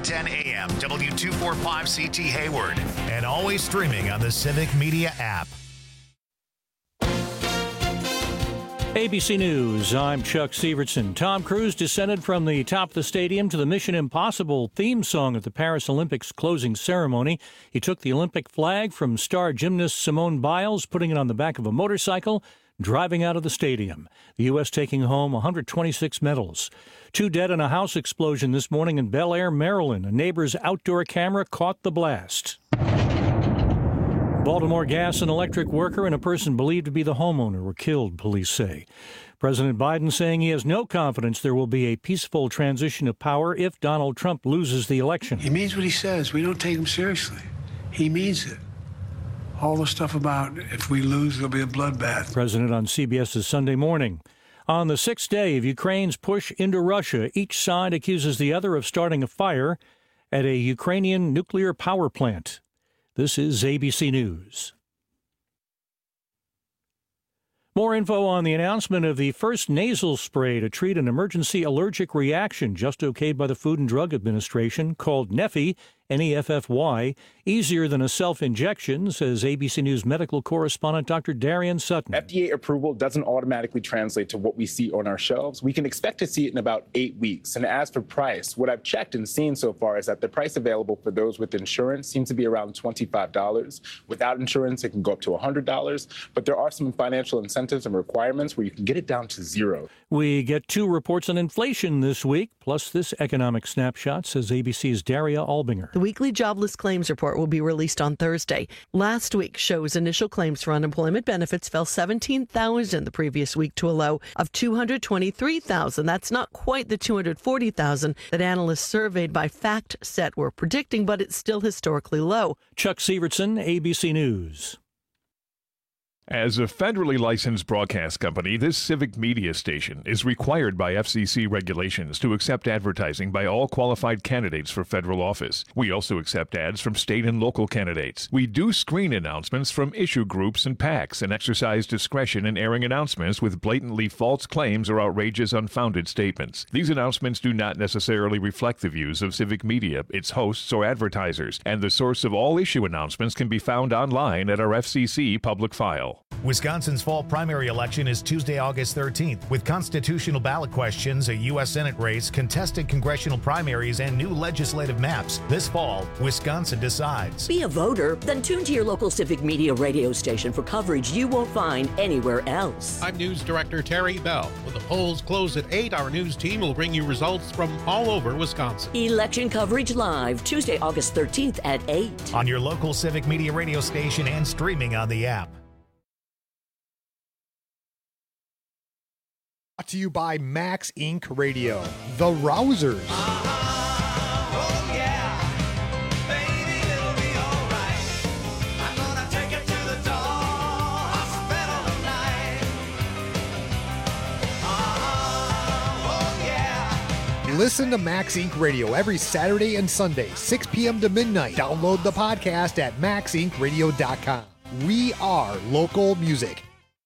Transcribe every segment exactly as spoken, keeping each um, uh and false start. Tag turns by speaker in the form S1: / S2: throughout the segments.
S1: ten A M, W two forty-five C T Hayward, and always streaming on the Civic Media app.
S2: A B C News, I'm Chuck Severson. Tom Cruise descended from the top of the stadium to the Mission Impossible theme song at the Paris Olympics closing ceremony. He took the Olympic flag from star gymnast Simone Biles, putting it on the back of a motorcycle, driving out of the stadium. The U S taking home one hundred twenty-six medals. Two dead in a house explosion this morning in Bel Air, Maryland. A neighbor's outdoor camera caught the blast. Baltimore gas and electric worker and a person believed to be the homeowner were killed, police say. President Biden saying he has no confidence there will be a peaceful transition of power if Donald Trump loses the election.
S3: He means what he says. We don't take him seriously. He means it. All the stuff about if we lose, there'll be a bloodbath.
S2: President on C B S's Sunday Morning. On the sixth day of Ukraine's push into Russia, each side accuses the other of starting a fire at a Ukrainian nuclear power plant. This is A B C News. More info on the announcement of the first nasal spray to treat an emergency allergic reaction just okayed by the Food and Drug Administration, called Neffy, N E F F Y, easier than a self-injection, says A B C News medical correspondent Doctor Darian Sutton.
S4: F D A approval doesn't automatically translate to what we see on our shelves. We can expect to see it in about eight weeks. And as for price, what I've checked and seen so far is that the price available for those with insurance seems to be around twenty-five dollars. Without insurance, it can go up to one hundred dollars. But there are some financial incentives and requirements where you can get it down to zero.
S2: We get two reports on inflation this week, plus this economic snapshot, says A B C's Daria Albinger.
S5: The weekly jobless claims report will be released on Thursday. Last week shows initial claims for unemployment benefits fell seventeen thousand the previous week to a low of two hundred twenty-three thousand. That's not quite the two hundred forty thousand that analysts surveyed by FactSet were predicting, but it's still historically low.
S2: Chuck Severson, A B C News.
S6: As a federally licensed broadcast company, this civic media station is required by F C C regulations to accept advertising by all qualified candidates for federal office. We also accept ads from state and local candidates. We do screen announcements from issue groups and PACs and exercise discretion in airing announcements with blatantly false claims or outrageous, unfounded statements. These announcements do not necessarily reflect the views of civic media, its hosts, or advertisers, and the source of all issue announcements can be found online at our F C C public file.
S1: Wisconsin's fall primary election is Tuesday, August thirteenth, with constitutional ballot questions, a U S Senate race, contested congressional primaries, and new legislative maps. This fall, Wisconsin decides.
S7: Be a voter? Then tune to your local civic media radio station for coverage you won't find anywhere else.
S8: I'm News Director Terry Bell. When the polls close at eight, our news team will bring you results from all over Wisconsin.
S7: Election coverage live, Tuesday, August thirteenth at eight.
S1: On your local civic media radio station and streaming on the app.
S9: Brought to you by Max Incorporated. Radio, The Rousers.
S10: Uh-huh. Oh, yeah. Baby, it'll be all right. I'm gonna take it to the door. Hospital tonight. Uh-huh. Oh, yeah.
S9: Listen to Max Incorporated. Radio every Saturday and Sunday, six p.m. to midnight. Download the podcast at max inc radio dot com. We are local music.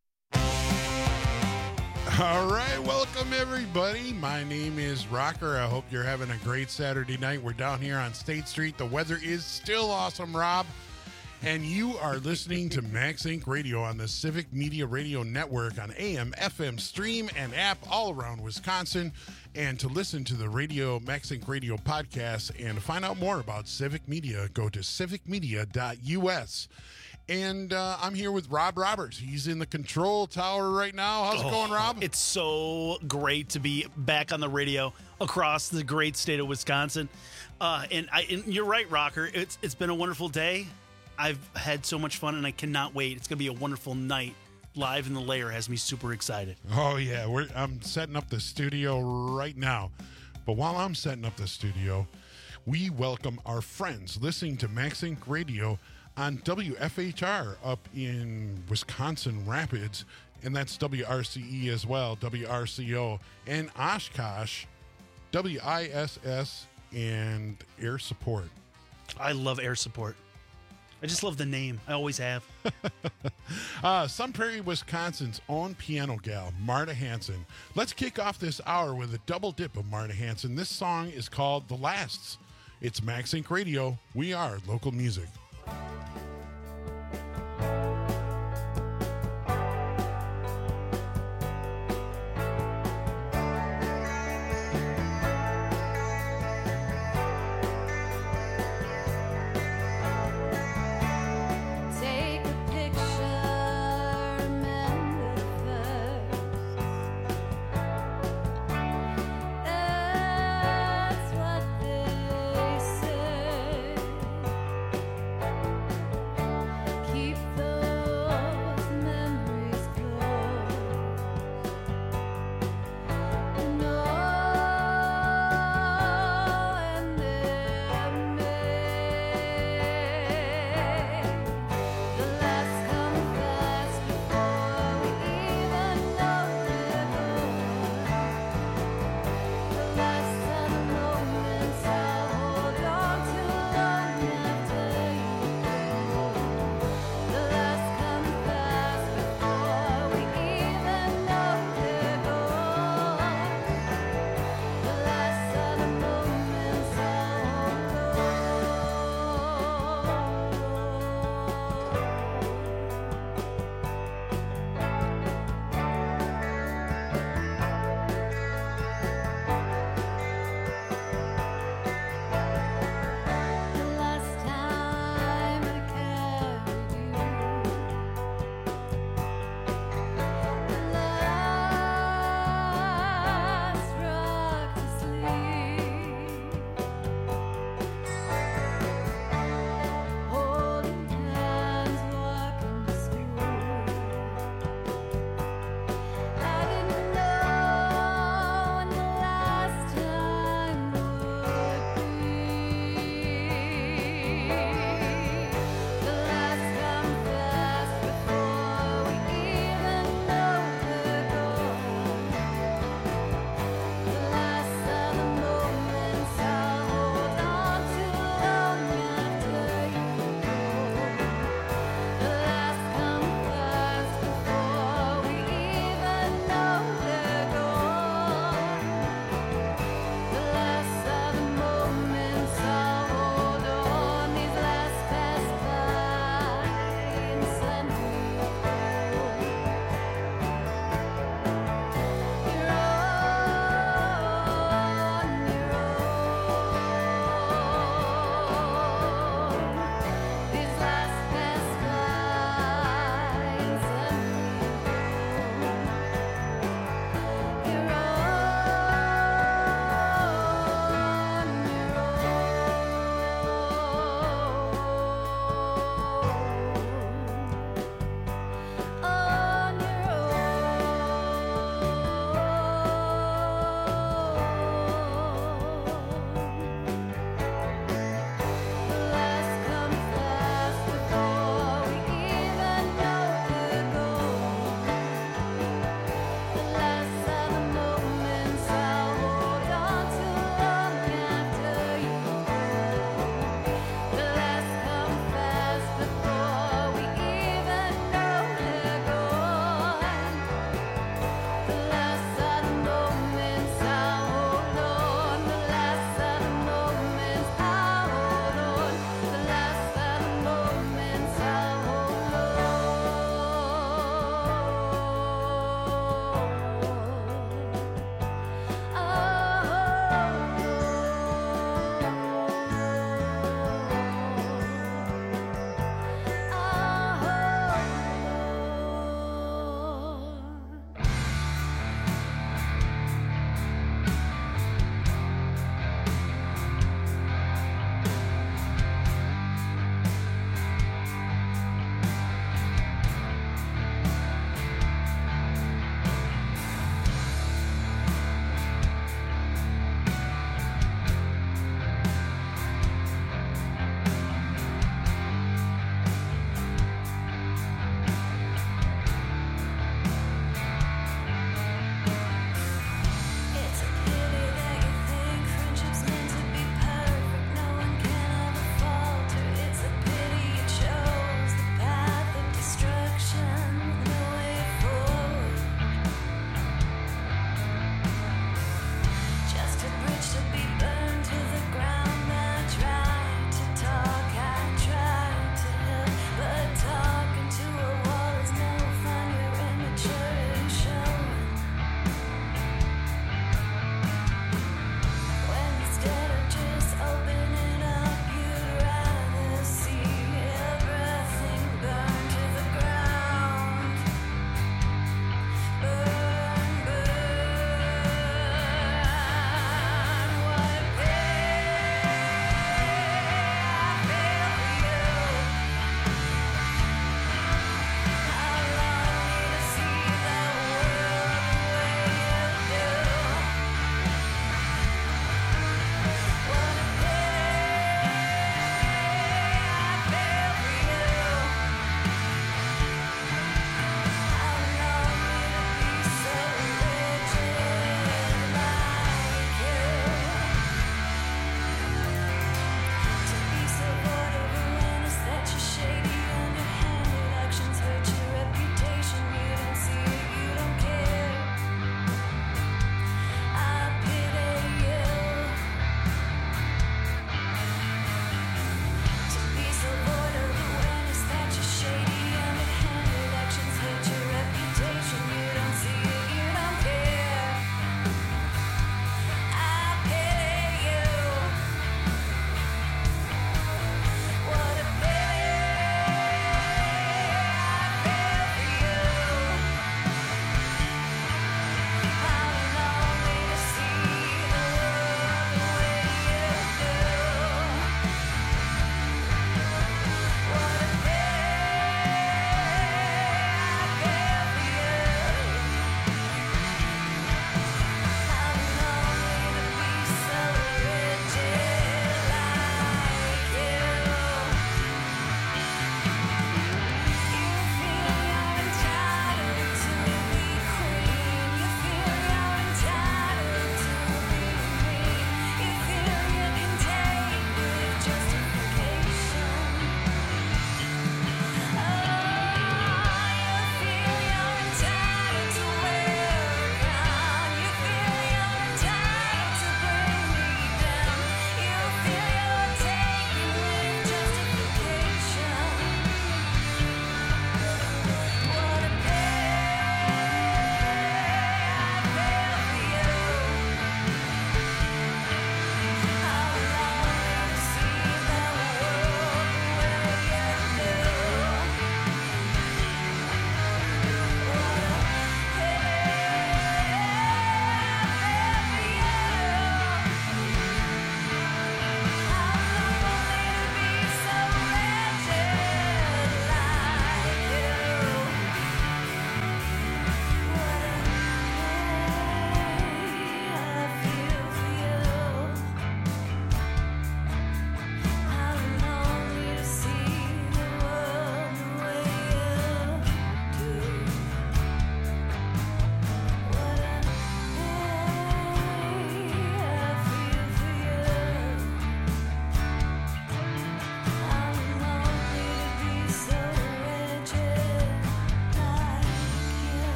S11: All right, welcome everybody. My name is Rocker. I hope you're having a great Saturday night. We're down here on State Street. The weather is still awesome, Rob. And you are listening to Max Incorporated. Radio on the Civic Media Radio Network on A M, F M, stream, and app all around Wisconsin. And to listen to the radio Max Incorporated Radio podcast and to find out more about Civic Media, go to civic media dot u s. And uh, I'm here with Rob Roberts. He's in the control tower right now. How's
S12: oh,
S11: it going, Rob?
S12: It's so great to be back on the radio across the great state of Wisconsin. Uh, and, I, and you're right, Rocker. It's It's been a wonderful day. I've had so much fun, and I cannot wait. It's going to be a wonderful night. Live in the Lair has me super excited.
S11: Oh, yeah. We're, I'm setting up the studio right now. But while I'm setting up the studio, we welcome our friends listening to Max Incorporated. Radio on W F H R up in Wisconsin Rapids, and that's W R C E as well, W R C O, and Oshkosh, W I S S, and Air Support.
S12: I love Air Support. I just love the name. I always have.
S11: uh, Sun Prairie, Wisconsin's own piano gal, Marta Hanson. Let's kick off this hour with a double dip of Marta Hanson. This song is called The Lasts. It's MaxInc Radio. We are local music.
S10: Take a picture, remember first. That's what they say.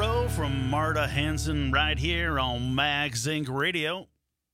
S12: Row from Marta Hanson right here on Max Inc Radio.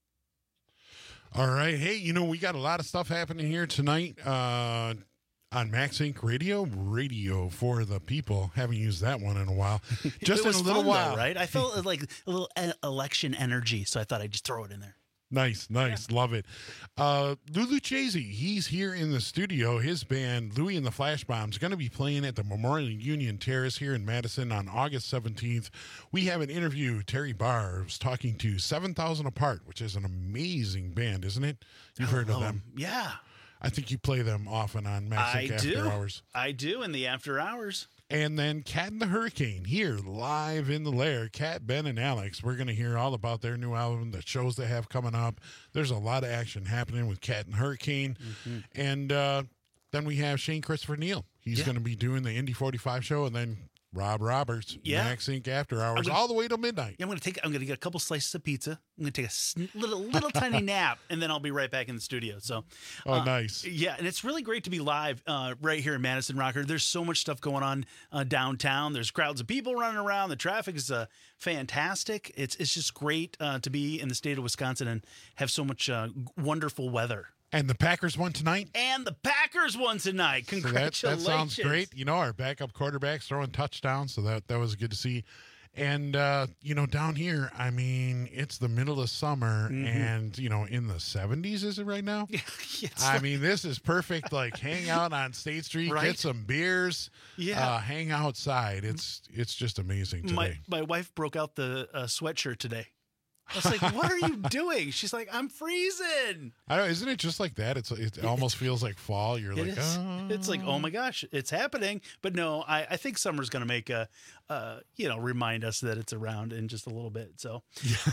S11: All right. Hey, you know, we got a lot of stuff happening here tonight uh, on Max Inc Radio. Radio for the people. Haven't used that one in a while. Just
S12: It was
S11: in a little
S12: fun,
S11: while.
S12: though, right? I felt like a little e- election energy, so I thought I'd just throw it in there.
S11: Nice, nice. Love it. Uh, Lulu Chasey, he's here in the studio. His band, Louie and the Flash Bombs, going to be playing at the Memorial Union Terrace here in Madison on August seventeenth. We have an interview. Terry Barr was talking to seven thousand Apart, which is an amazing band, isn't it? You've heard of
S12: Oh,
S11: them.
S12: Yeah.
S11: I think you play them often on Max
S12: I
S11: Inc After
S12: do.
S11: Hours.
S12: I do in the after hours.
S11: And then Cat and the Hurricane here live in the lair. Cat, Ben, and Alex. We're going to hear all about their new album, the shows they have coming up. There's a lot of action happening with Cat and the Hurricane.
S12: Mm-hmm.
S11: And uh, then we have Shane Christopher Neal. He's
S12: Yeah.
S11: going to be doing the Indy forty-five show, and then Rob Roberts,
S12: Yeah.
S11: Max Inc After Hours,
S12: gonna-
S11: all the way till midnight.
S12: Yeah, I'm gonna take. I'm gonna get a couple slices of pizza. I'm gonna take a sn- little, little tiny nap, and then I'll be right back in the studio. So,
S11: Oh,
S12: uh,
S11: nice.
S12: Yeah, and it's really great to be live uh, right here in Madison Rocker. There's so much stuff going on uh, downtown. There's crowds of people running around. The traffic is uh, fantastic. It's it's just great uh, to be in the state of Wisconsin and have so much uh, wonderful weather.
S11: And the Packers won tonight.
S12: And the Packers won tonight.
S11: So that,
S12: Congratulations!
S11: that sounds great. You know, our backup quarterback's throwing touchdowns, so that, that was good to see. And, uh, you know, down here, I mean, it's the middle of summer
S12: Mhm.
S11: and, you know, in the seventies, is it right now?
S12: It's
S11: I
S12: like-
S11: mean, this is perfect. Like, hang out on State Street,
S12: Right?
S11: get some beers,
S12: Yeah.
S11: uh, hang outside. It's it's just amazing today.
S12: My my wife broke out the uh, sweatshirt today. I was like, "What are you doing?" She's like, "I'm freezing."
S11: I don't, isn't it just like that? It's It almost feels like fall. You're
S12: It
S11: like,
S12: is.
S11: oh.
S12: It's like, oh my gosh, it's happening. But no, I, I think summer's going to make a, uh, you know, remind us that it's around in just a little bit. So,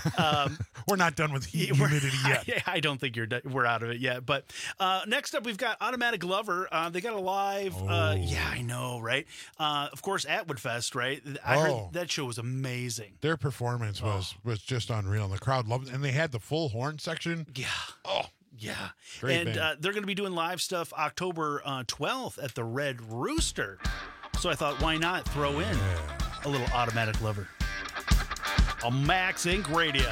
S12: um,
S11: we're not done with heat
S12: we're-
S11: humidity yet.
S12: I, I don't think you're do- we're out of it yet. But uh, next up, we've got Automatic Lover. Uh, they got a live. Uh, yeah, I know, right? Uh, of course, Atwood Fest, right? I
S11: Oh.
S12: heard that show was amazing.
S11: Their performance was was just unreal. And the crowd loved it. And they had the full horn section.
S12: Yeah.
S11: Oh,
S12: yeah.
S11: Great
S12: and
S11: band.
S12: uh, they're going to be doing live stuff October uh, twelfth at the Red Rooster. So I thought, why not throw in a little Automatic Lover on Max Inc Radio.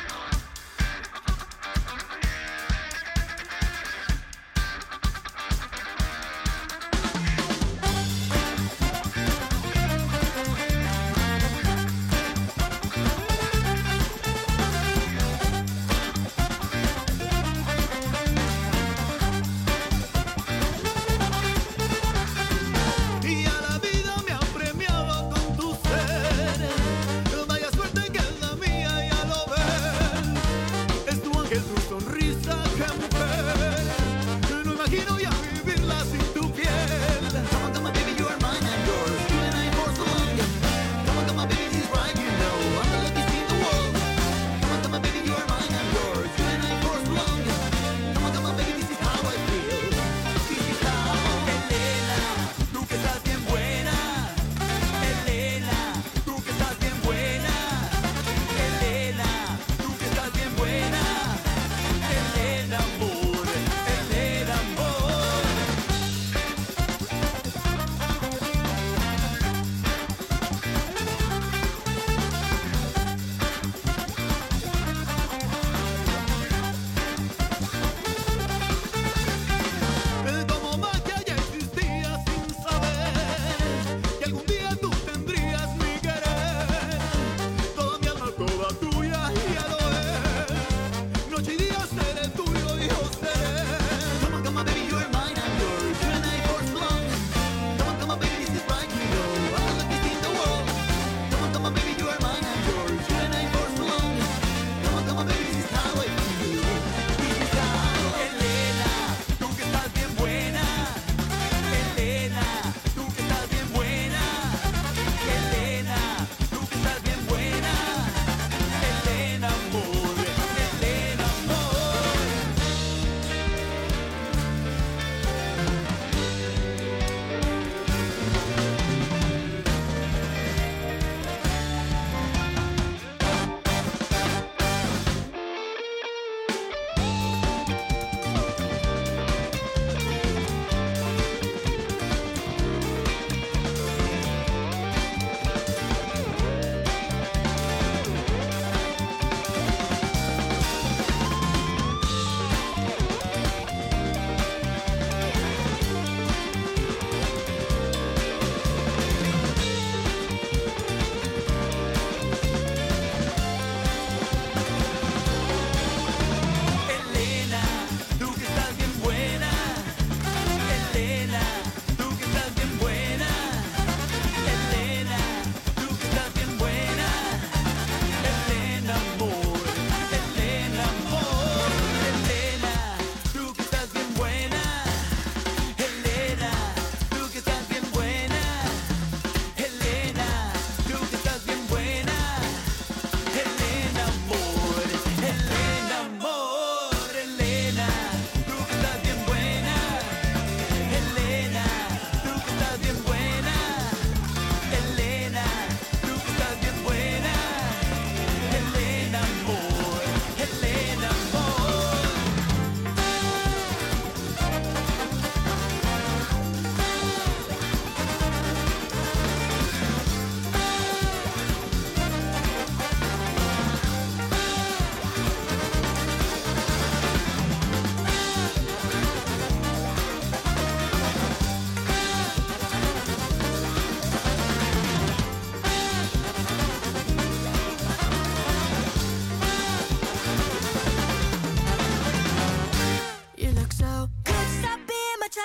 S10: Y a la vida me ha premiado con tu ser. Vaya suerte que es la mía, ya lo ves. Es tu ángel, tu sonrisa, que mujer. No imagino ya vivirla sin tu piel. Come on, come on, baby, you are mine and yours. You and I for so long. Come on, come on, baby, he's right, you know. I'm the luckiest in the world. Come on, come on, baby, you are mine and yours. You and I for so long. Come on, come on, baby, this is how I feel. This is how. Elena, tú que estás bien buena. Elena, tú que estás bien buena. Elena, tú que estás bien buena. Elena, amor, Elena, amor.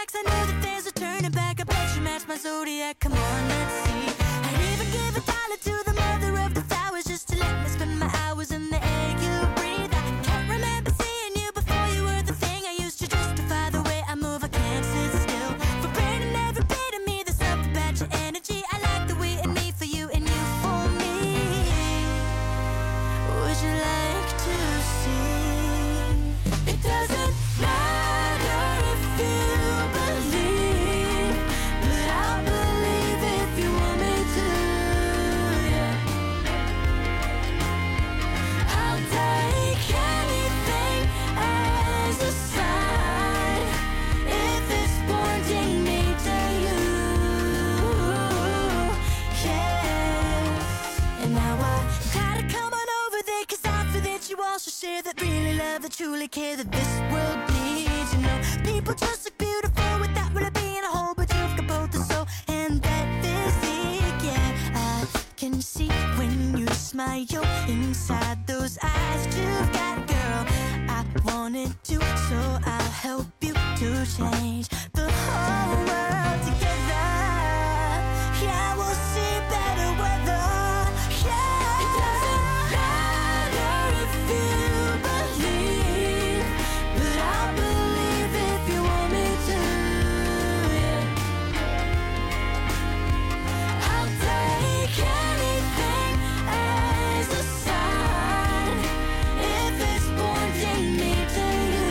S13: facts, I know that there's a turning back. I bet you match my zodiac. Come on, let's see. I'd even give a dollar to the mother of the flowers just to let me spend my hours in the air you breathe. I can't remember seeing you before you were the thing I used to justify the way I move. I can't sit still. For burning every bit of me, there's something about your energy. I like the way in me for you and you for me. Would you like to see? It doesn't matter if you believe, but I'll believe if you want me to, yeah. I'll take anything as a sign if it's pointing me to you, yeah. And now I gotta come on over there, cause I feel that you also share that really love, that truly care, that this world needs. You know, people just look beautiful without really being a whole, but you've got both the soul and that physique, yeah. I can see when you smile inside those eyes that you've got, girl. I wanted to, so I'll help you to change the whole world together. Yeah, we'll see better weather. Yeah, it doesn't matter if you believe, but I'll believe if you want me to, yeah. I'll take anything as a sign if it's pointing me to you,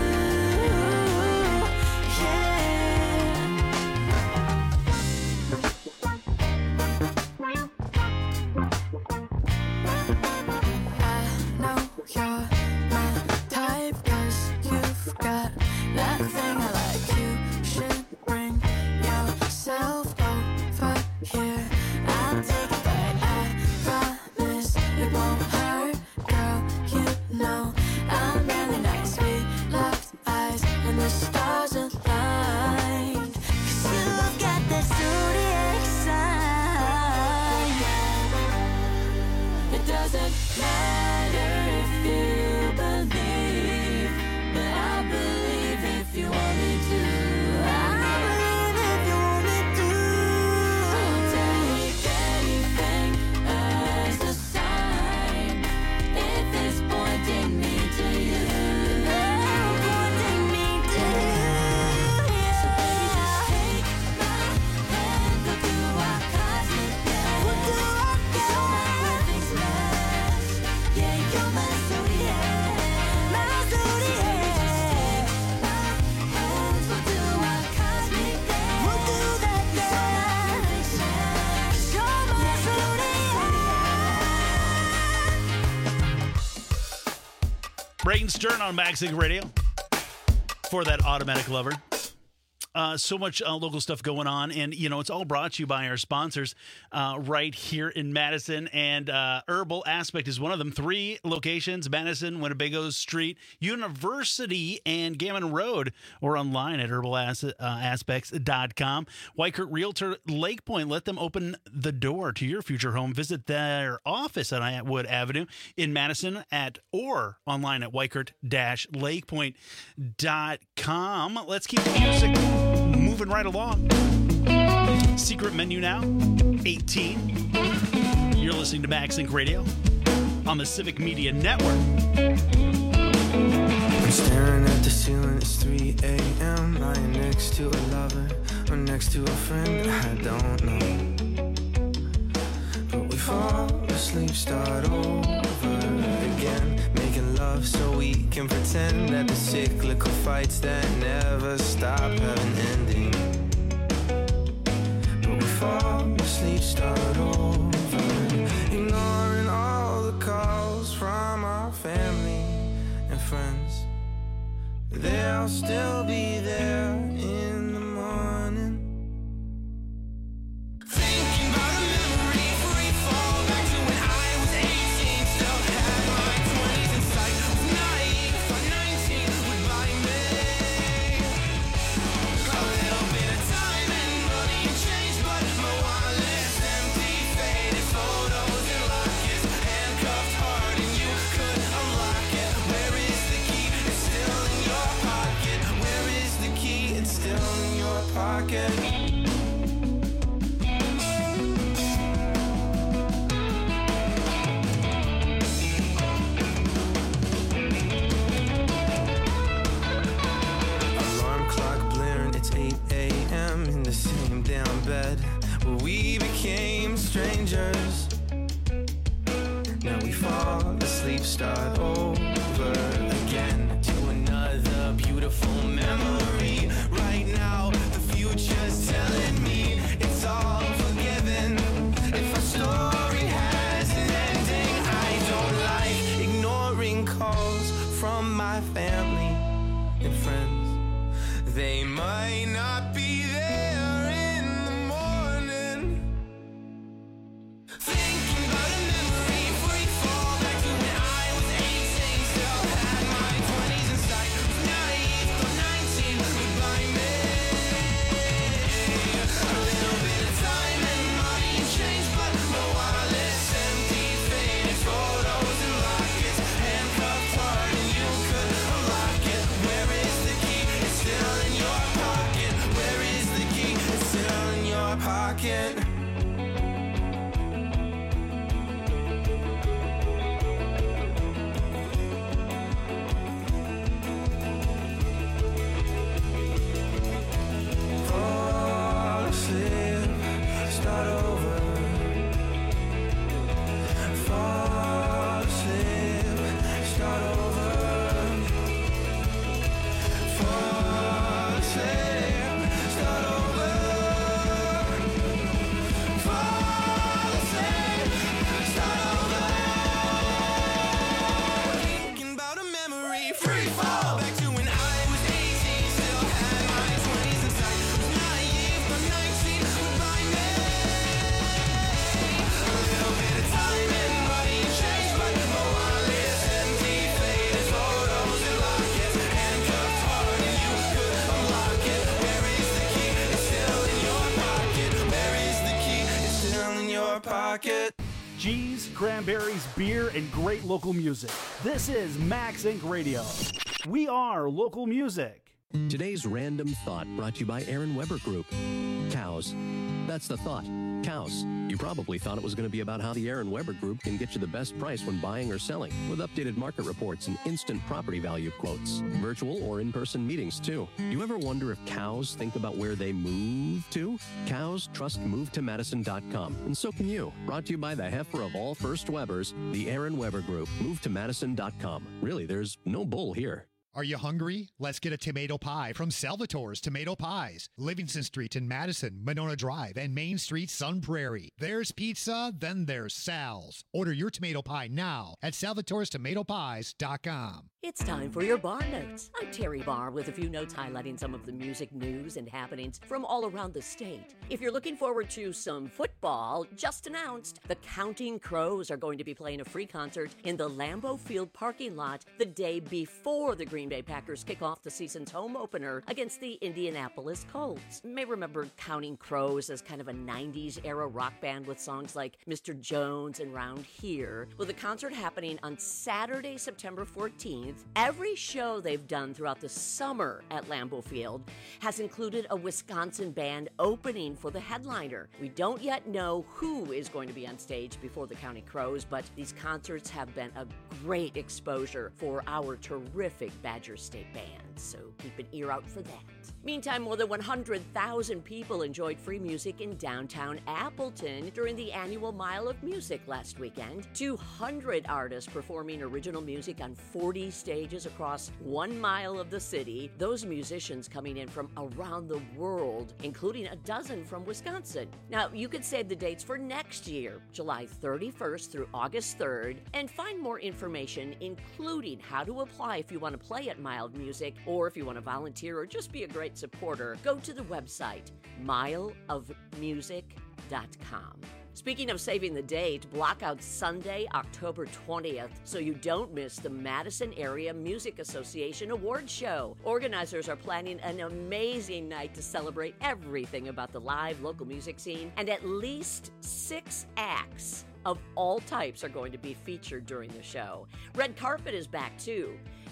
S13: yeah. I know you're my type, cause you've got that thing I like. You should bring yourself over here. I'll take a bite, I promise it won't hurt. Girl, you know I'm really nice. We locked eyes and the stars aligned, cause you've got that zodiac sign. It doesn't matter if you believe, but I'll believe if you want me to. I'll believe if you want me to. I'll take anything as a sign if it's pointing me to you. Pointing me to you. So baby, just take my hand, we'll do our cosmic dance. We'll do our You're my perfect smash. Yeah, you're my zodiac. My zodiac. So baby, just take my hands, we'll do our cosmic dance. We'll do that dance. You're my zodiac.
S12: Braden Stern on Maxing Radio for that automatic lover. Uh, so much uh, local stuff going on, and you know it's all brought to you by our sponsors uh, right here in Madison. And uh, Herbal Aspect is one of them. Three locations: Madison, Winnebago Street, University, and Gammon Road, or online at herbal aspects dot com. Weichert Realtor Lake Point. Let them open the door to your future home. Visit their office on Atwood Avenue in Madison at or online at weichert dash lakepoint dot com. Let's keep the music moving right along. Secret menu now, eighteen. You're listening to MaxLink Radio on the Civic Media Network.
S14: I'm staring at the ceiling, it's three a.m. Lying next to a lover or next to a friend I don't know. But we fall asleep, start over again, making love so we can pretend that the cyclical fights that never stop have an ending. But we fall asleep, start over, ignoring all the calls from our family and friends. They'll still be there in the morning. Thinking about a memory, free fall back to when I was eighteen. Still had my twenties in sight. Was naive, thought nineteen would buy me a little bit of time and money and change, but my wallet's empty, faded photos and lockets, handcuffed hard and you could unlock it. Where is the key? It's still in your pocket. Where is pocket. Alarm clock blaring, it's eight a.m. in the same damn bed where we became strangers. Now we fall asleep, start over again to another beautiful memory. Right now, the future's telling me it's all forgiven. If our story has an ending, I don't like ignoring calls from my family and friends. They might not be there in the morning. Thinking about a memory, free fall back to when I was eighteen. Still had my twenties in sight. Was naive, but nineteen goodbye me. A little bit of time and money and change, but my wallet's empty. Faded photos and lockets, handcuffed hard and you could unlock it. Where is the key? It's still in your pocket. Where is the key? It's still in your pocket. Fall asleep, start over. Fall asleep, start over. Fall asleep, start over. Fall asleep, start over. Thinking about a memory, free fall back to when I was eighteen. Still had my twenties in sight. Was naive, but nineteen goodbye me. A little bit of time and money and change, but my wallet's empty. Faded photos and lockets, handcuffed hard and you could unlock it. Where is the key? It's still in your pocket. Where is the key? It's still in your pocket.
S15: Cheese, cranberries, beer, and great local music. This is Max Incorporated. Radio. We are local music.
S16: Today's random thought brought to you by Aaron Weber Group. Cows. That's the thought. Cows. You probably thought it was going to be about how the Aaron Weber Group can get you the best price when buying or selling, with updated market reports and instant property value quotes. Virtual or in-person meetings, too. Do you ever wonder if cows think about where they move to? Cows trust move to madison dot com, and so can you. Brought to you by the heifer of all First Webers, the Aaron Weber Group. move to madison dot com. Really, there's no bull here.
S9: Are you hungry? Let's get a tomato pie from Salvatore's Tomato Pies. Livingston Street in Madison, Monona Drive, and Main Street, Sun Prairie. There's pizza, then there's Sal's. Order your tomato pie now at salvatores tomato pies dot com.
S7: It's time for your Bar Notes. I'm Terry Barr with a few notes highlighting some of the music news and happenings from all around the state. If you're looking forward to some football, just announced, the Counting Crows are going to be playing a free concert in the Lambeau Field parking lot the day before the Green Bay Packers kick off the season's home opener against the Indianapolis Colts. You may remember Counting Crows as kind of a nineties era rock band with songs like Mister Jones and Round Here. With the concert happening on Saturday, September fourteenth, every show they've done throughout the summer at Lambeau Field has included a Wisconsin band opening for the headliner. We don't yet know who is going to be on stage before the Counting Crows, but these concerts have been a great exposure for our terrific Badger State band, so keep an ear out for that. Meantime, more than one hundred thousand people enjoyed free music in downtown Appleton during the annual Mile of Music last weekend. two hundred artists performing original music on forty stages across one mile of the city. Those musicians coming in from around the world, including a dozen from Wisconsin. Now, you could save the dates for next year, July thirty-first through August third, and find more information, including how to apply if you want to play at Mile of Music, or if you want to volunteer or just be a great supporter. Go to the website, mile of music dot com. Speaking of saving the date, block out Sunday, October twentieth, so you don't miss the Madison Area Music Association Awards Show. Organizers are planning an amazing night to celebrate everything about the live local music scene, and at least six acts of all types are going to be featured during the show. Red Carpet is back too.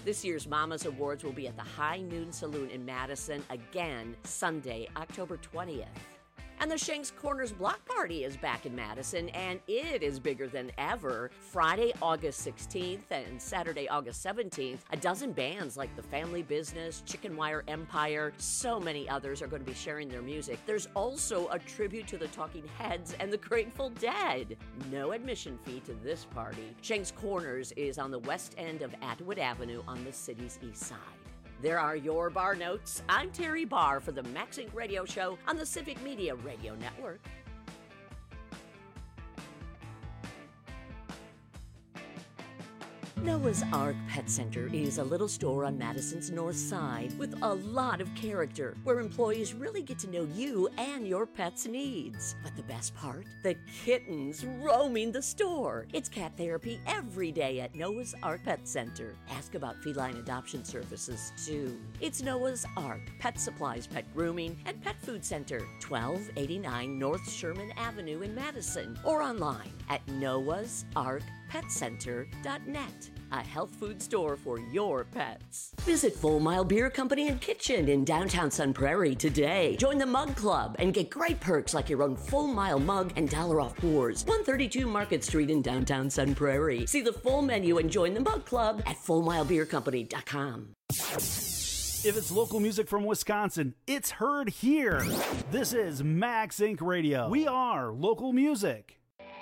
S7: This year's Mama's Awards will be at the High Noon Saloon in Madison again Sunday, October twentieth. And the Shanks Corners Block Party is back in Madison, and it is bigger than ever. Friday, August sixteenth and Saturday, August seventeenth, a dozen bands like The Family Business, Chicken Wire Empire, so many others are going to be sharing their music. There's also a tribute to the Talking Heads and the Grateful Dead. No admission fee to this party. Shanks Corners is on the west end of Atwood Avenue on the city's east side. There are your bar notes. I'm Terry Barr for the Max Inc Radio Show on the Civic Media Radio Network. Noah's Ark Pet Center is a little store on Madison's north side with a lot of character, where employees really get to know you and your pet's needs. But the best part? The kittens roaming the store. It's cat therapy every day at Noah's Ark Pet Center. Ask about feline adoption services, too. It's Noah's Ark Pet Supplies, Pet Grooming, and Pet Food Center, twelve eighty-nine North Sherman Avenue in Madison, or online at noahs ark pet center dot net. A health food store for your pets. Visit Full Mile Beer Company and Kitchen in downtown Sun Prairie today. Join the Mug Club and get great perks like your own Full Mile mug and dollar off pours. one thirty-two Market Street in downtown Sun Prairie. See the full menu and join the Mug Club at full mile beer company dot com.
S15: If it's local music from Wisconsin, it's heard here. This is Max Inc Radio. We are local music.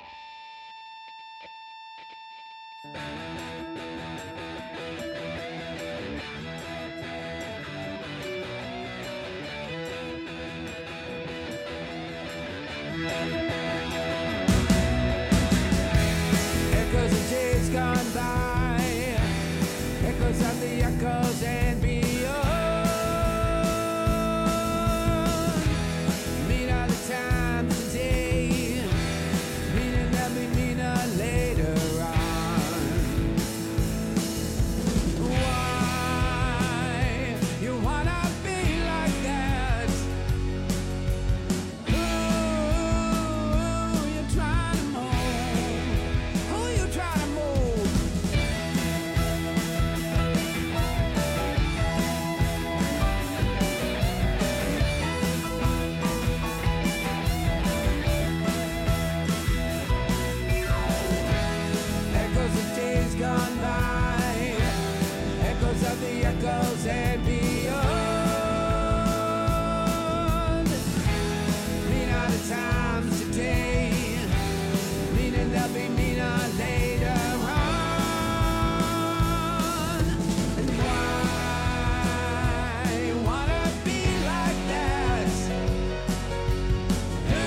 S10: Echoes of days gone by, echoes of the echoes and beyond. Mean are the times today, meaning that we meaner later on. Why you wanna be like that? Who you trying to move? Who you trying to move? Echoes of days gone by, echoes of the echoes and beyond. Mean are the times today, meaning they'll be meaner later on. And why you wanna be like that? Who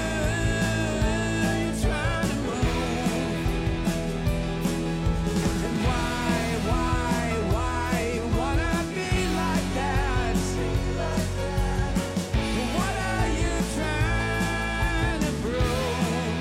S10: you trying to move? And why, why, why you wanna be like that? What are you trying to prove?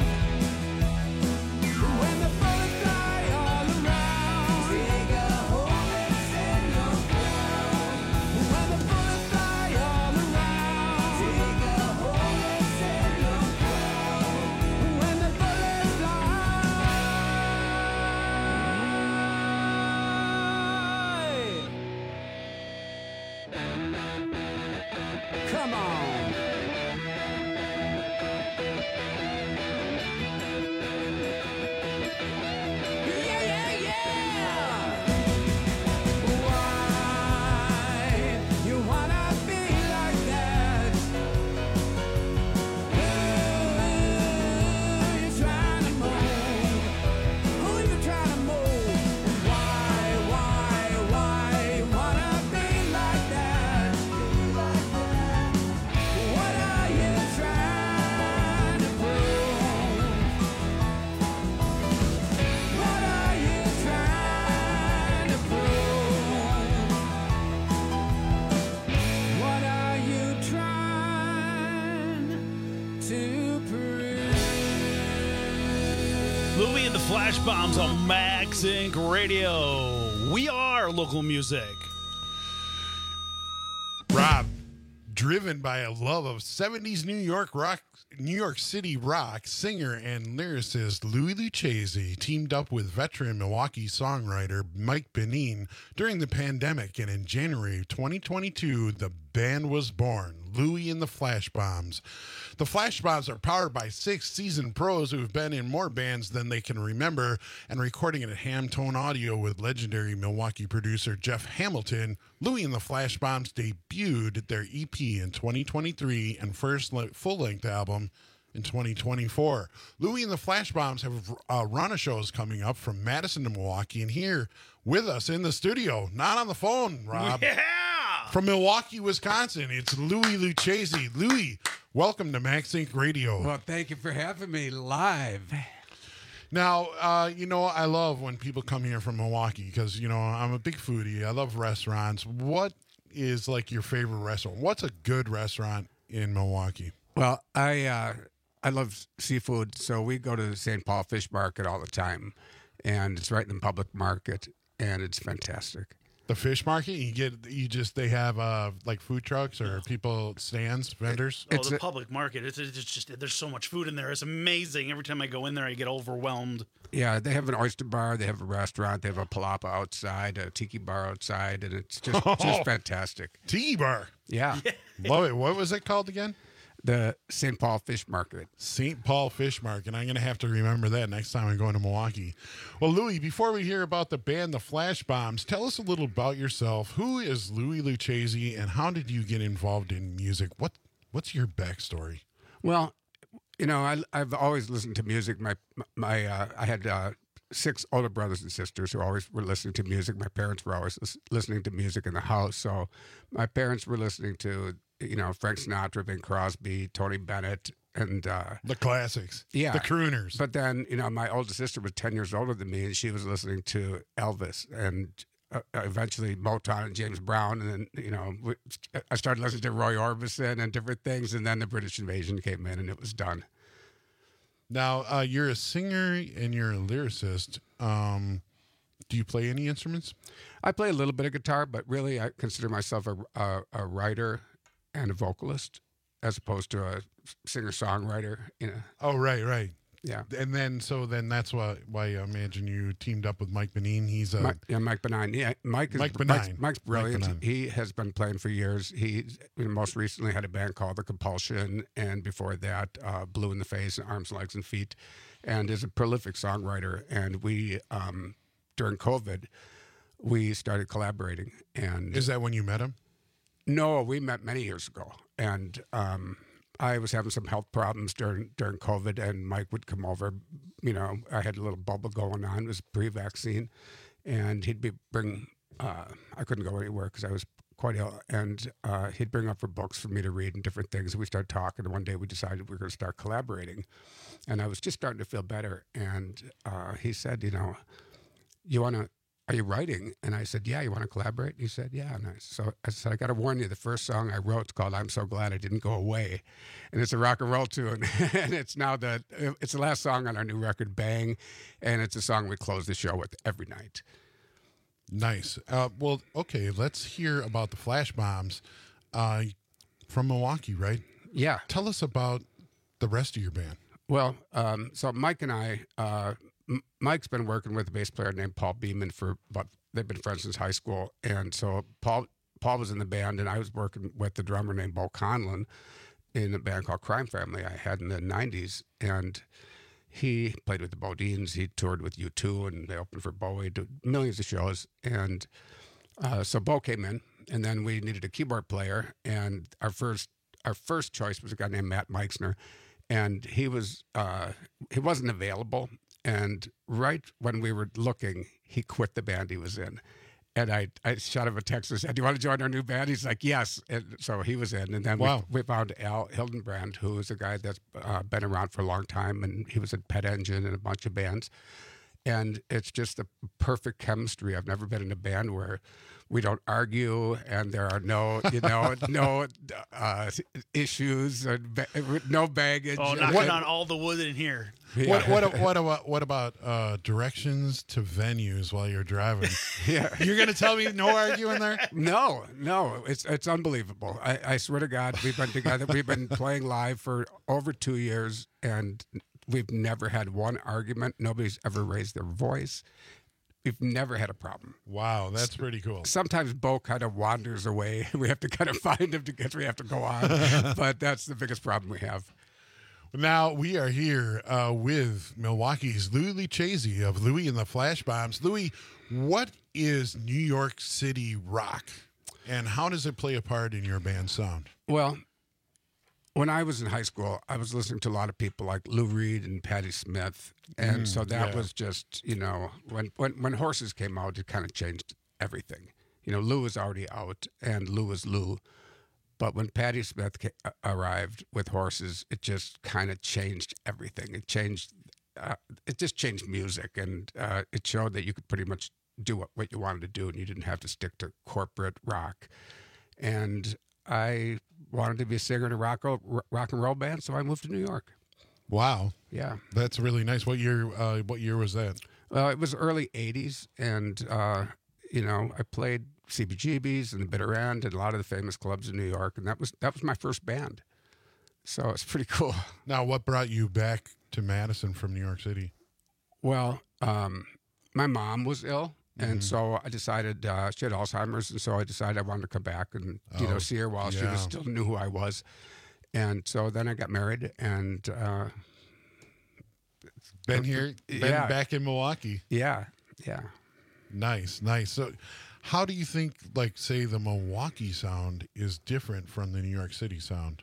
S10: When the bullets fly all around, take a hold and stand your ground. When the bullets fly all around, take a hold and stand your ground. When the bullets fly, come on. Yeah, yeah, yeah. Why you wanna be like that? Who you trying to move? Who you trying to move? Why, why, why you wanna be like that? What are you trying to prove? What are you trying to prove? What are you trying to prove?
S12: Louie and the Flash Bombs on Max Inc Radio. We are local music.
S11: Rob, Driven by a love of seventies New York rock, New York City rock, singer and lyricist Louis Lucchese teamed up with veteran Milwaukee songwriter Mike Benin during the pandemic, and in January of twenty twenty-two, the band was born, Louis and the Flash Bombs. The Flash Bombs are powered by six seasoned pros who have been in more bands than they can remember, and recording it at Hamtone Audio with legendary Milwaukee producer Jeff Hamilton. Louis and the Flash Bombs debuted their E P in twenty twenty-three and first le- full-length album in twenty twenty-four. Louis and the Flash Bombs have uh, Rana shows coming up from Madison to Milwaukee, and here with us in the studio, not on the phone, Rob.
S12: Yeah!
S11: From Milwaukee, Wisconsin, it's Louis Lucchese. Louis, welcome to Max Inc Radio.
S17: Well, thank you for having me live.
S11: Now, uh, you know, I love when people come here from Milwaukee because, you know, I'm a big foodie. I love restaurants. What is like your favorite restaurant? What's a good restaurant in Milwaukee?
S17: Well, I uh, I love seafood, so we go to the Saint Paul Fish Market all the time, and it's right in the public market, and it's fantastic.
S11: The fish market, you get, you just, they have uh, like food trucks or people, stands, vendors.
S12: Oh, the public market. It's, it's just, there's so much food in there. It's amazing. Every time I go in there, I get overwhelmed.
S17: Yeah, they have an oyster bar, they have a restaurant, they have a palapa outside, a tiki bar outside, and it's just,
S11: Oh.
S17: just fantastic.
S11: Tiki bar.
S17: Yeah.
S11: Love it. What was it called again?
S17: The Saint Paul Fish Market.
S11: Saint Paul Fish Market. I'm going to have to remember that next time I go into Milwaukee. Well, Louis, before we hear about the band, the Flash Bombs, tell us a little about yourself. Who is Louis Lucchese, and how did you get involved in music? What What's your backstory?
S17: Well, you know, I, I've always listened to music. My my uh, I had uh, six older brothers and sisters who always were listening to music. My parents were always lis- listening to music in the house. So my parents were listening to, you know, Frank Sinatra, Bing Crosby, Tony Bennett, and uh,
S11: the classics.
S17: Yeah,
S11: the crooners.
S17: But then, you know, my older sister was ten years older than me, and she was listening to Elvis and uh, eventually Motown and James Brown. And then, you know, we, I started listening to Roy Orbison and different things, and then the British invasion came in, and it was done.
S11: Now, uh, you're a singer and you're a lyricist. Um, do you play any instruments?
S17: I play a little bit of guitar, but really I consider myself a, a, a writer and a vocalist as opposed to a singer-songwriter. You know.
S11: Oh, right, right.
S17: Yeah.
S11: And then, so then that's why, why I imagine you teamed up with Mike Benin. He's a...
S17: Mike, yeah, Mike Benign. Yeah, Mike is
S11: Mike
S17: Mike's,
S11: Benign.
S17: Mike's brilliant.
S11: Mike Benign.
S17: He has been playing for years. He you know, most recently had a band called The Compulsion, and before that, uh, Blue in the Face, Arms, Legs, and Feet, and is a prolific songwriter. And we, um, during COVID, we started collaborating. And
S11: Is that when you met him?
S17: No, we met many years ago, and um, I was having some health problems during during COVID, and Mike would come over. You know, I had a little bubble going on. It was pre-vaccine, and he'd be bring. Uh, I couldn't go anywhere because I was quite ill, and uh, he'd bring up for books for me to read and different things. And we started talking, and one day we decided we were going to start collaborating, and I was just starting to feel better. And uh, he said, you know, you want to. Are you writing? And I said, yeah, you want to collaborate? And he said, yeah. And I, so I said, I got to warn you, the first song I wrote is called I'm So Glad I Didn't Go Away. And it's a rock and roll tune. And it's now the, it's the last song on our new record, Bang. And it's a song we close the show with every night.
S11: Nice. Uh, well, okay, let's hear about the Flash Bombs uh, from Milwaukee, right?
S17: Yeah.
S11: Tell us about the rest of your band.
S17: Well, um, so Mike and I, uh, M- Mike's been working with a bass player named Paul Beeman for about, they've been friends since high school. And so Paul Paul was in the band, and I was working with the drummer named Bo Conlon in a band called Crime Family I had in the nineties. And he played with the Bodines. He toured with U two, and they opened for Bowie, did millions of shows. And uh, so Bo came in, and then we needed a keyboard player. And our first our first choice was a guy named Matt Meixner. And he was uh, he wasn't available. And right when we were looking, he quit the band he was in. And I, I shot him a text and said, do you want to join our new band? He's like, yes. And so he was in. And then
S11: Wow.
S17: we, we found Al Hildenbrand, who is a guy that's uh, been around for a long time. And he was at Pet Engine and a bunch of bands. and it's just the perfect chemistry. I've never been in a band where we don't argue, and there are no, you know, no uh, issues, and ba- no baggage.
S12: Oh, knocking on all the wood in here.
S17: Yeah.
S11: What what what about what about uh, directions to venues while you're driving?
S17: Yeah,
S11: you're gonna tell me no arguing there?
S17: No, no, it's it's unbelievable. I, I swear to God, we've been together. We've been playing live for over two years, and we've never had one argument. Nobody's ever raised their voice. We've never had a problem.
S11: Wow, that's pretty cool.
S17: Sometimes Bo kind of wanders away. We have to kind of find him because we have to go on. But that's the biggest problem we have.
S11: Now we are here uh, with Milwaukee's Louis Lucchese of Louis and the Flash Bombs. Louis, what is New York City rock, and how does it play a part in your band's sound?
S17: Well, when I was in high school, I was listening to a lot of people like Lou Reed and Patti Smith. And
S11: Mm,
S17: so that
S11: yeah.
S17: was just, you know, when, when, when Horses came out, it kind of changed everything. You know, Lou was already out, and Lou was Lou. But when Patti Smith ca- arrived with Horses, it just kind of changed everything. It changed, uh, it just changed music, and uh, it showed that you could pretty much do what, what you wanted to do, and you didn't have to stick to corporate rock. And I wanted to be a singer in a rock, rock and roll band, so I moved to New York.
S11: Wow.
S17: Yeah.
S11: That's really nice. What year uh, What year was that?
S17: Well, it was early eighties, and, uh, you know, I played C B G B's and the Bitter End and a lot of the famous clubs in New York, and that was that was my first band. So it's pretty cool.
S11: Now, what brought you back to Madison from New York City?
S17: Well, um, my mom was ill, and
S11: Mhm.
S17: so I decided uh, she had Alzheimer's, and so I decided I wanted to come back and you
S11: Oh,
S17: know see her while she
S11: yeah.
S17: was still knew who I was. And so then I got married, and uh,
S11: Been here, been
S17: yeah,
S11: back in Milwaukee.
S17: yeah, yeah.
S11: Nice, nice. So, how do you think, like, say, the Milwaukee sound is different from the New York City sound?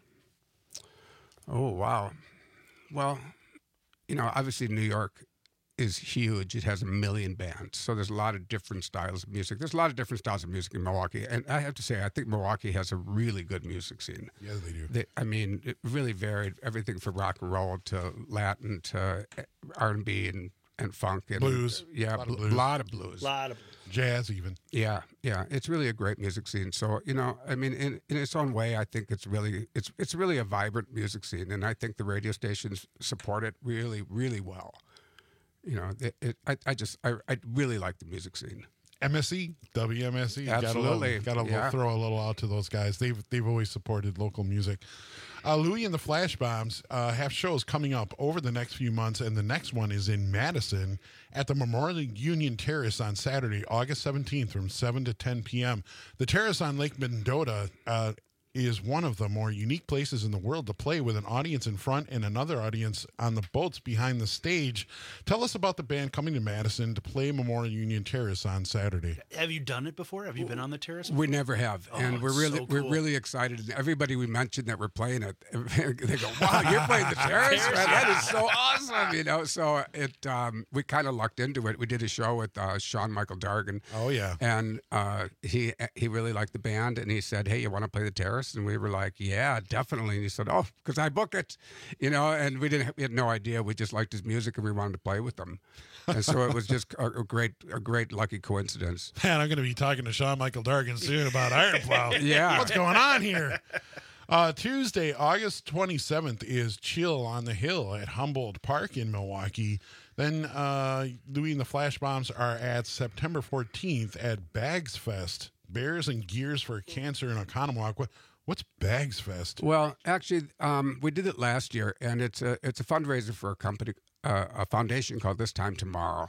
S17: Oh, wow. Well, you know, obviously New York is huge. It has a million bands. So there's a lot of different styles of music. There's a lot of different styles of music in Milwaukee. And I have to say, I think Milwaukee has a really good music scene.
S11: Yeah, they do.
S17: They, I mean, it really varied. Everything from rock and roll to Latin to R and B and, and funk. And,
S11: Blues.
S17: Yeah,
S11: A lot of
S17: bl-
S11: blues.
S17: lot of blues.
S12: lot of
S11: Jazz, even.
S17: Yeah, yeah, it's really a great music scene. So you know, I mean, in, in its own way, I think it's really it's it's really a vibrant music scene, and I think the radio stations support it really, really well. You know, it, it, I I just I, I really like the music scene.
S11: M S E, W M S E.
S17: Absolutely.
S11: Got to
S17: Yeah.
S11: throw a little out to those guys. They've they've always supported local music. Uh, Louis and the Flash Bombs uh, have shows coming up over the next few months, and the next one is in Madison at the Memorial Union Terrace on Saturday, August seventeenth from seven to ten p.m. The terrace on Lake Mendota uh, is one of the more unique places in the world to play with an audience in front and another audience on the boats behind the stage. Tell us about the band coming to Madison to play Memorial Union Terrace on Saturday.
S12: Have you done it before? Have you been on the terrace?
S17: We never have,
S12: Oh,
S17: and we're
S12: it's
S17: really
S12: so
S17: we're
S12: cool.
S17: really excited. And everybody we mentioned that we're playing it, they go, "Wow, you're playing the terrace! Man, that is so awesome!" You know, so it um, we kind of lucked into it. We did a show with uh, Sean Michael Dargan.
S11: Oh yeah,
S17: and uh, he he really liked the band, and he said, "Hey, you want to play the terrace?" And we were like, "Yeah, definitely." And he said, "Oh, because I book it," you know. And we didn't we had no idea. We just liked his music, and we wanted to play with him. And so it was just a, a great a great lucky coincidence.
S11: Man, I'm going to be talking to Sean Michael Dargan soon about Iron Plow.
S17: Yeah.
S11: What's going on here? Uh, Tuesday, August twenty-seventh is Chill on the Hill at Humboldt Park in Milwaukee. Then uh, Louis and the Flash Bombs are at September fourteenth at Bags Fest, Bears and Gears for Cancer in Oconomowoc. What, what's Bags Fest?
S17: Well, actually, um, we did it last year, and it's a it's a fundraiser for a company, uh, a foundation called This Time Tomorrow,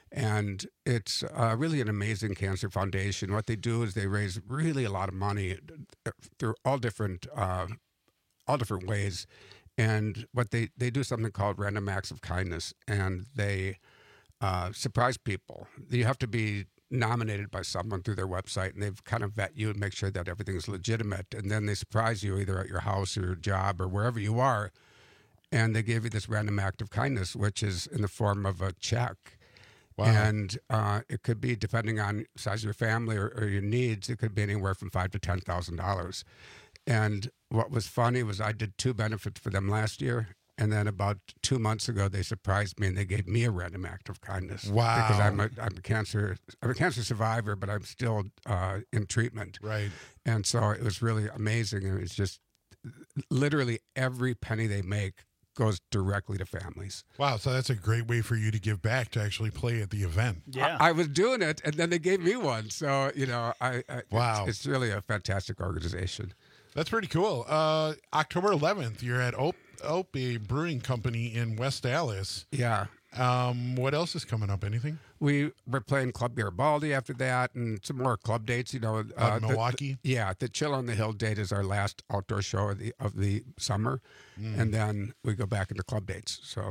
S17: and it's uh, really an amazing cancer foundation. What they do is they raise really a lot of money through all different uh, all different ways, and what they they do something called Random Acts of Kindness, and they uh, surprise people. You have to be nominated by someone through their website, and they've kind of vet you and make sure that everything's legitimate, and then they surprise you either at your house or your job or wherever you are, and they give you this random act of kindness, which is in the form of a check.
S11: Wow.
S17: And uh, it could be, depending on the size of your family or, or your needs, it could be anywhere from five to ten thousand dollars. And what was funny was I did two benefits for them last year, And then about two months ago, they surprised me and they gave me a random act of kindness.
S11: Wow.
S17: Because I'm a, I'm a cancer I'm a cancer survivor, but I'm still uh, in treatment.
S11: Right.
S17: And so it was really amazing. And it's just literally every penny they make goes directly to families.
S11: Wow, so that's a great way for you to give back, to actually play at the event.
S12: Yeah.
S17: I, I was doing it, and then they gave me one. So, you know, I, I
S11: Wow.
S17: it's, it's really a fantastic organization.
S11: That's pretty cool. Uh, October eleventh, you're at Ope, Ope Brewing Company in West Dallas.
S17: Yeah.
S11: Um, what else is coming up? Anything?
S17: We were playing Club Garibaldi after that, and some more club dates. You know,
S11: Uh,
S17: the-
S11: Milwaukee?
S17: the- yeah, the Chill on the Hill date is our last outdoor show of the of the summer,
S11: Mm.
S17: and then we go back into club dates. So,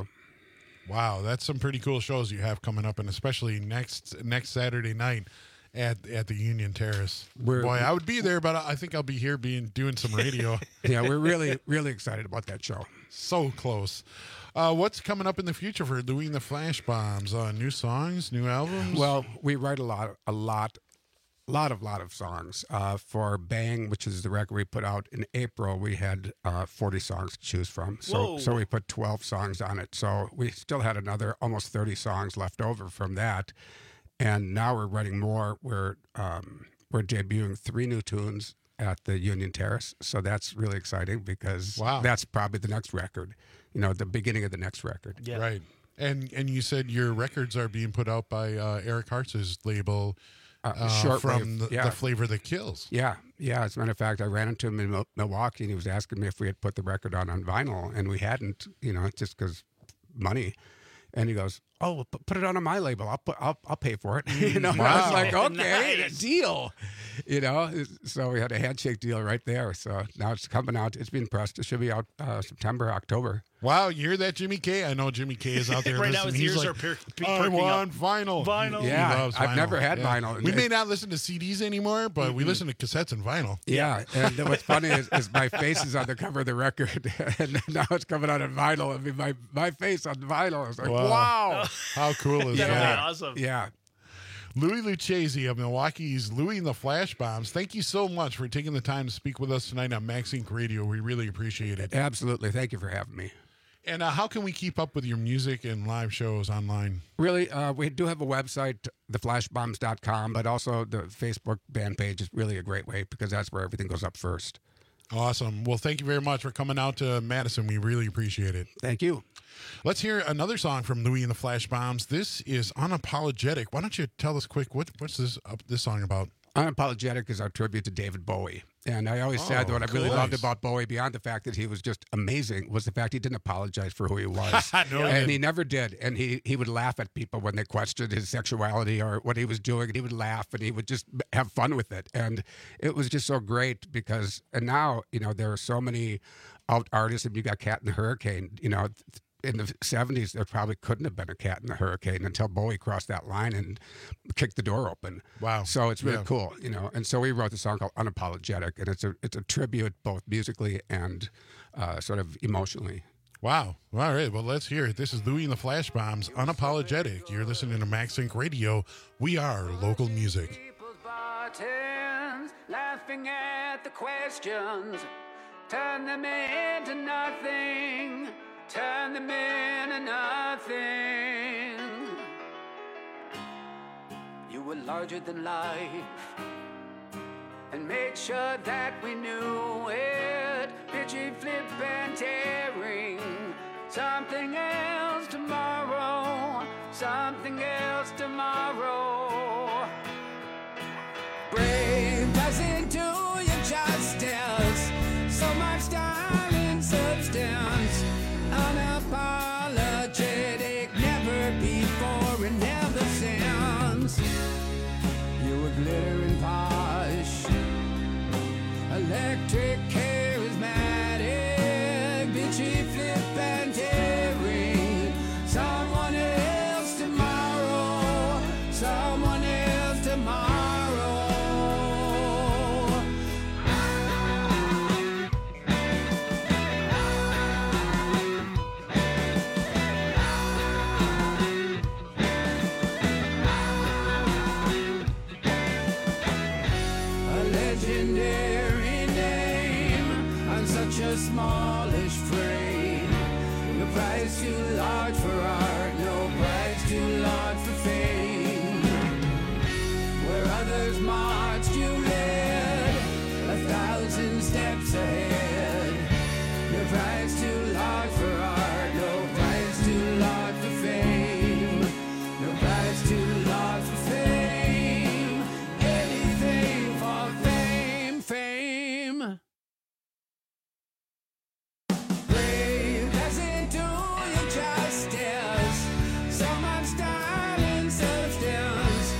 S11: Wow, that's some pretty cool shows you have coming up, and especially next next Saturday night at at the Union Terrace.
S17: We're-
S11: Boy, I would be there, but I think I'll be here being doing some radio.
S17: yeah, we're really really excited about that show.
S11: So close. Uh, what's coming up in the future for Louie and the Flash Bombs? Uh, new songs, new albums?
S17: Well, we write a lot, a lot, lot of, lot of songs. Uh, for Bang, which is the record we put out in April, we had uh, forty songs to choose from. So,
S12: Whoa.
S17: so we put twelve songs on it. So we still had another almost thirty songs left over from that, and now we're writing more. We're um, we're debuting three new tunes at the Union Terrace. So that's really exciting because
S11: Wow.
S17: that's probably the next record. You know, the beginning of the next record.
S12: Yeah.
S11: Right. And and you said your records are being put out by uh, Eric Hartz's label
S17: Uh,
S11: uh,
S17: Shortwave,
S11: from the,
S17: yeah.
S11: the Flavor That Kills.
S17: Yeah, yeah. As a matter of fact, I ran into him in Mil- Milwaukee, and he was asking me if we had put the record on on vinyl, and we hadn't. You know, just because money. And he goes, "Oh, well, pu- put it on on my label. I'll put, I'll, I'll pay for it." you know, I
S11: Wow.
S17: was like, "Okay,
S12: Nice.
S17: deal." You know, so we had a handshake deal right there. So now it's coming out. It's being pressed. It should be out uh, September, October.
S11: Wow, you hear that, Jimmy K? I know Jimmy K is out there
S12: Right now
S11: listening.
S12: his
S11: He's
S12: ears
S11: like,
S12: are per- per-
S11: I
S12: perking
S11: want
S12: up.
S11: vinyl.
S12: Vinyl.
S11: He
S17: Yeah,
S11: loves
S17: I've
S11: vinyl.
S17: never had vinyl.
S11: We may not listen to C Ds anymore, but we listen to cassettes and vinyl.
S17: Yeah, and then what's funny is, is my face is on the cover of the record, and now it's coming out on vinyl. I mean, my, my face on vinyl. I was like,
S11: Wow.
S17: wow.
S11: How cool is
S12: That'll be
S11: that?
S12: awesome.
S17: Yeah.
S11: Louis Lucchese of Milwaukee's Louie and the Flash Bombs. Thank you so much for taking the time to speak with us tonight on Max Inc Radio. We really appreciate it.
S17: Absolutely. Thank you for having me.
S11: And uh, how can we keep up with your music and live shows online?
S17: Really, uh, we do have a website, the flash bombs dot com, but also the Facebook band page is really a great way because that's where everything goes up first.
S11: Awesome. Well, thank you very much for coming out to Madison. We really appreciate it.
S17: Thank you.
S11: Let's hear another song from Louie and the Flash Bombs. This is Unapologetic. Why don't you tell us quick, what, what's this uh, this song about?
S17: Unapologetic is our tribute to David Bowie. And I always said
S11: Oh,
S17: that what I really
S11: cool.
S17: loved
S11: Nice.
S17: about Bowie, beyond the fact that he was just amazing, was the fact he didn't apologize for who he was.
S11: No, he
S17: and
S11: didn't.
S17: he never did. And he, he would laugh at people when they questioned his sexuality or what he was doing. And he would laugh and he would just have fun with it. And it was just so great because, and now, you know, there are so many out artists, and you got Cat in the Hurricane, you know, in the seventies, there probably couldn't have been a Cat in the Hurricane until Bowie crossed that line and kicked the door open.
S11: Wow.
S17: So it's really
S11: Yeah.
S17: cool, you know. And so we wrote the song called Unapologetic, and it's a it's a tribute both musically and uh, sort of emotionally.
S11: Wow. All right. Well, let's hear it. This is Louie and the Flash Bombs, Unapologetic. You're listening to Max Inc Radio. We are local music.
S10: Bartends, laughing at the questions, turn them into nothing, turn them into nothing. You were larger than life, and make sure that we knew it. Bitchy, flip, and tearing. Something else tomorrow, something else tomorrow. Brave doesn't do you justice. So much style and substance. Unapologetic, never before and never since. You were glittering posh, electric, charismatic, bitchy, flip and tearing. Someone else tomorrow, someone else tomorrow. A legendary name on such a smallish frame. You
S14: price too large for art, no price too large for fame. Where others marched, you led a thousand steps ahead. No price too large for art, no price too large for fame. No price too large for fame. Anything for fame, fame. Brave doesn't do you justice. So much style and substance.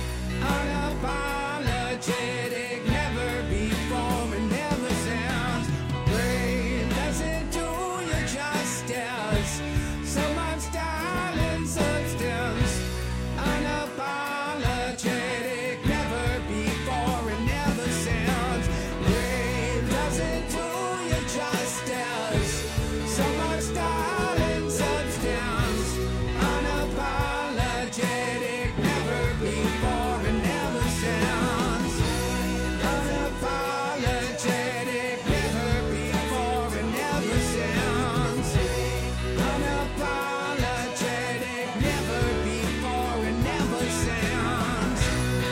S14: Unapologetic, never before and never since. Brave doesn't do you justice. So much style and substance. Unapologetic, never before and never since. Brave doesn't do you justice. So much style and substance. Unapologetic, never before and never since. Unapologetic, never before and never since. Unapologetic, never before and never since.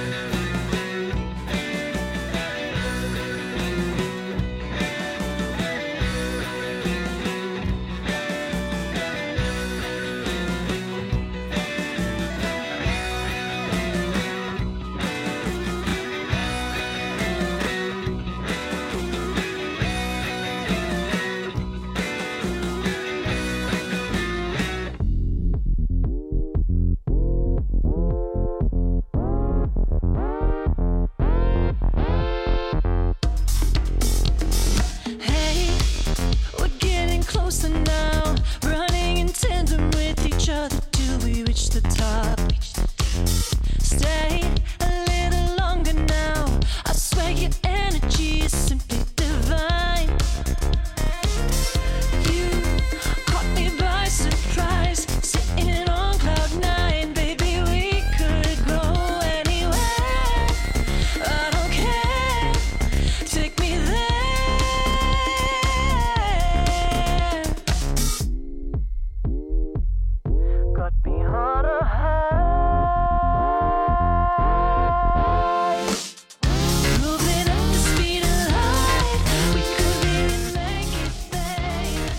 S13: Hey, we're getting closer now, running in tandem with each other till we reach the top. Stay a little longer now. I swear your energy is simply divine. You caught me by surprise, sitting on cloud nine. Baby, we could go anywhere. I don't care. Take me there. Got me on a high. Moving at the speed of light. We could really make it, babe.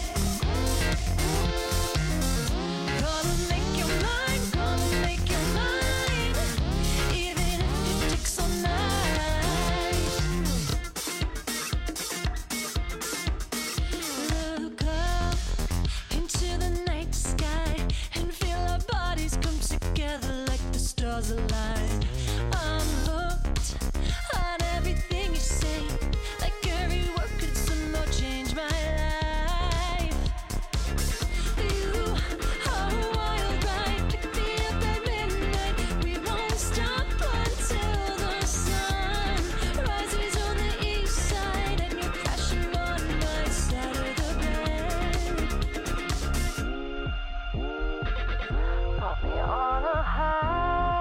S13: Gonna make your mind, gonna make your mind. Even if it takes all night. Look up into the night sky and feel our bodies come together like the stars align. I'm hooked on everything you say, like every word could somehow change my life. You are a wild ride, pick me up at midnight. We won't stop until the sun rises on the east side and you're crashing on my side of the bed. Put me on a high.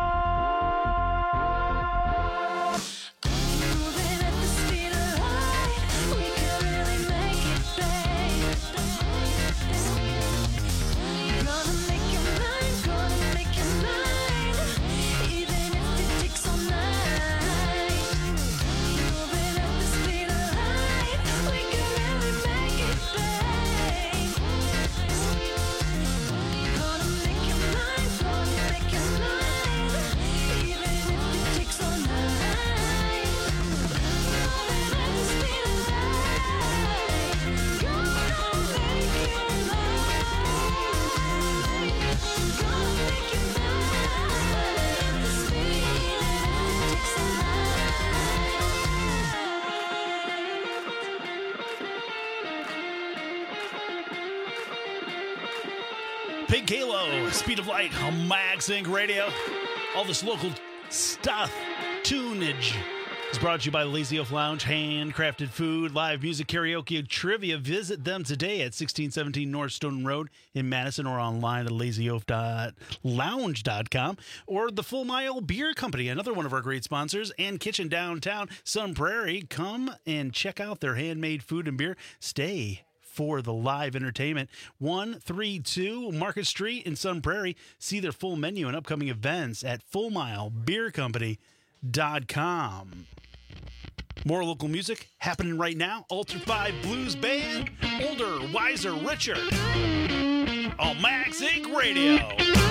S13: Moving at the speed of light. We could really make it, babe. Gonna make your mind, gonna make your mind. Even if it takes all night. Moving at the speed of light. We could really make it, babe. Gonna make your mind, gonna make your mind. Even if it takes all night. Moving at the speed of light. Gonna make your mind. Gonna make your mind. The speed takes all
S12: Pink Halo, Speed of Light on Max Inc Radio. All this local stuff, tunage, is brought to you by Lazy Oaf Lounge, handcrafted food, live music, karaoke, and trivia. Visit them today at sixteen seventeen North Stoughton Road in Madison or online at lazy oaf dot lounge dot com. Or the Full Mile Beer Company, another one of our great sponsors, and Kitchen Downtown, Sun Prairie. Come and check out their handmade food and beer. Stay for the live entertainment. one three two Market Street in Sun Prairie. See their full menu and upcoming events at full mile beer company dot com. More local music happening right now. Ultra five Blues Band, Older, Wiser, Richer on Max Inc Radio.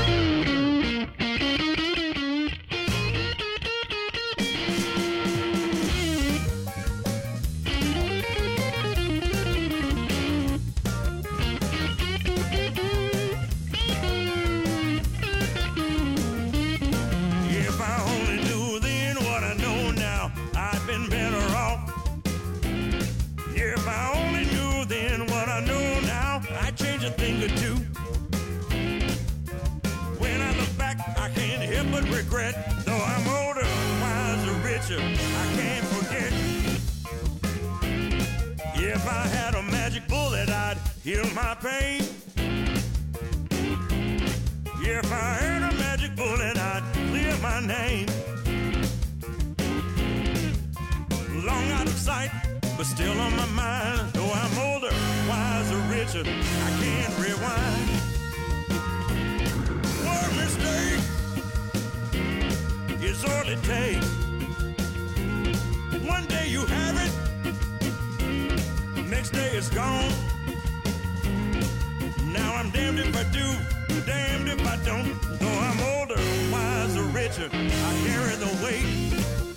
S10: If I only knew then what I know now, I'd been better off. If I only knew then what I know now, I'd change a thing or two. When I look back, I can't help but regret. Though I'm older, wiser, richer, I can't forget. If I had a magic bullet, I'd heal my pain. If I had a magic bullet, I'd clear my name. Long out of sight, but still on my mind. Though I'm older, wiser, richer, I can't rewind. One mistake is all it takes. One day you have it, next day it's gone. Now I'm damned if I do, damned if I don't. Though I'm older, wiser, richer, I carry the weight.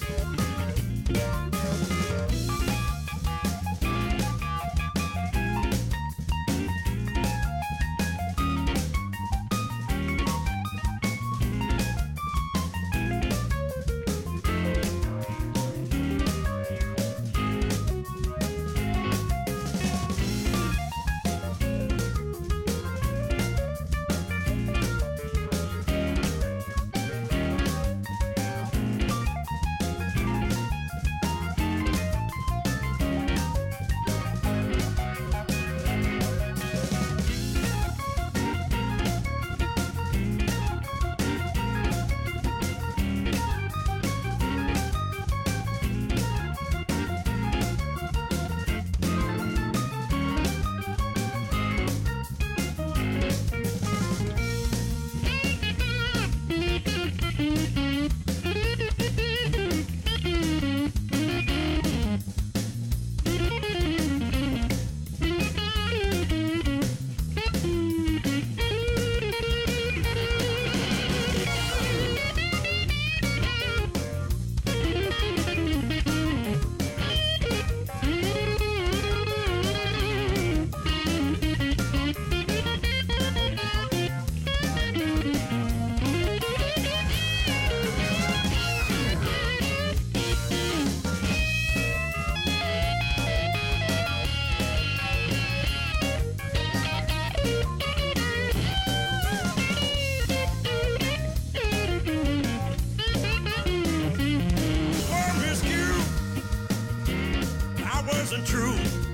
S10: Wasn't true.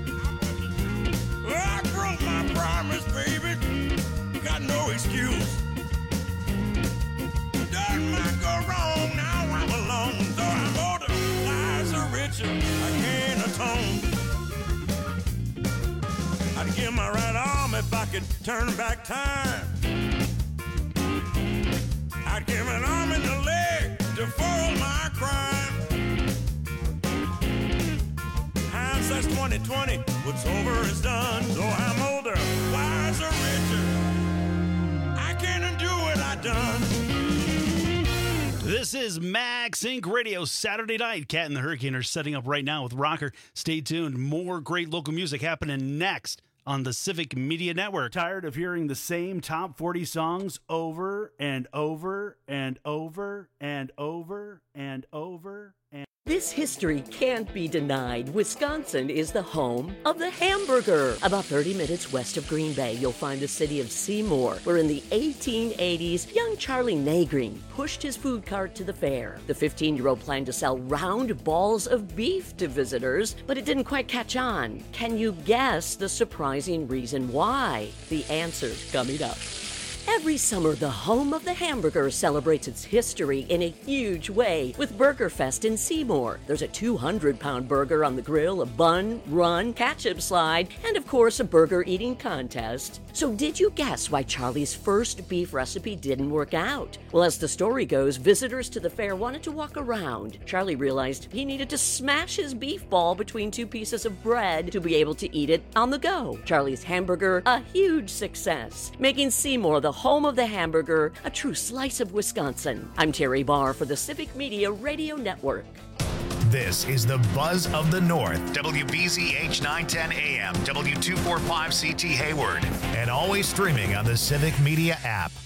S10: I broke my promise, baby. Got no excuse. Done might go wrong, now I'm alone. Though I'm older, wiser, richer, I can't atone. I'd give my right arm if I could turn back time. I'd give an arm and a leg to foil my crime. Hindsight's twenty twenty, what's over is done. Though I'm older, wiser, richer, I can't undo what I done.
S12: This is Max Inc Radio Saturday night. Cat and the Hurricane are setting up right now with Rocker. Stay tuned. More great local music happening next on the Civic Media Network.
S15: Tired of hearing the same top forty songs over and over and over and over and over and
S7: This history can't be denied. Wisconsin is the home of the hamburger. About thirty minutes west of Green Bay, you'll find the city of Seymour, where in the eighteen eighties, young Charlie Nagreen pushed his food cart to the fair. The fifteen-year-old planned to sell round balls of beef to visitors, but it didn't quite catch on. Can you guess the surprising reason why? The answer's coming up. Every summer, the home of the hamburger celebrates its history in a huge way with Burger Fest in Seymour. There's a two hundred pound burger on the grill, a bun, run, ketchup slide, and of course, a burger eating contest. So did you guess why Charlie's first beef recipe didn't work out? Well, as the story goes, visitors to the fair wanted to walk around. Charlie realized he needed to smash his beef ball between two pieces of bread to be able to eat it on the go. Charlie's hamburger, a huge success, making Seymour the home of the hamburger, a true slice of Wisconsin. I'm Terry Barr for the Civic Media Radio Network.
S1: This is the Buzz of the North, W B Z H nine ten A M, W two forty-five C T Hayward, and always streaming on the Civic Media app.